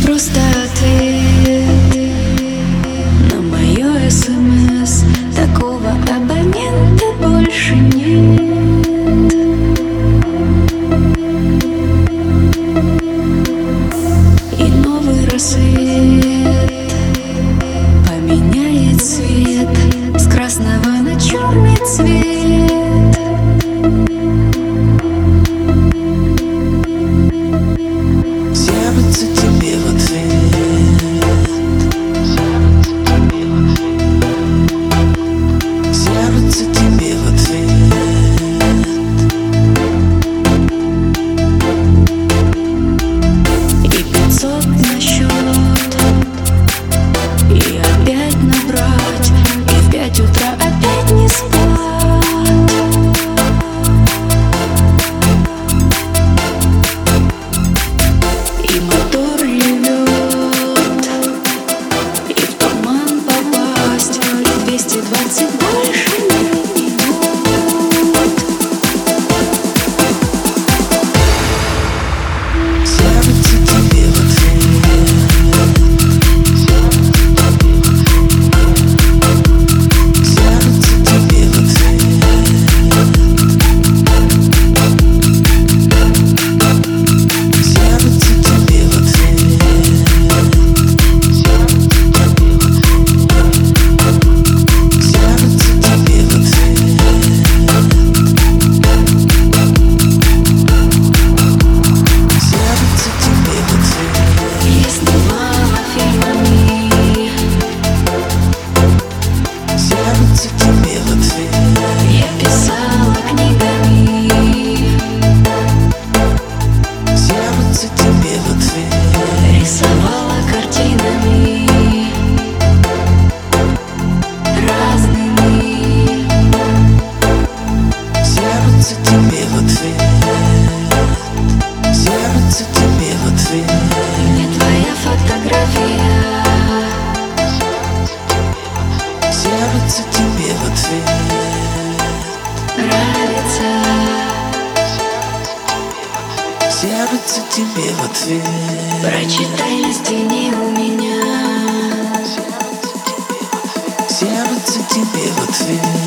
просто ответ на мое СМС. Такого абонента больше нет. И новый рассвет поменяет цвет с красного на черный цвет. Сердце тебе в ответ, сердце тебе в ответ. И 500 на счет, и опять набрать, и в 5 утра опять не спать. И мотор ревет, и в туман попасть, и 220 больше минут. Сердце тебе в ответ, сердце тебе в ответ, сердце тебе в Я снимала фильмами, сердце тебе в ответ, я писала книгами, сердце тебе в ответ, рисовала картинами разными. сердце тебе в ответ, сердце тебе в ответ. Мне твоя фотография Сердце тебе в ответ, нравится. сердце тебе в ответ, Прочитай листини у меня. сердце тебе в ответ.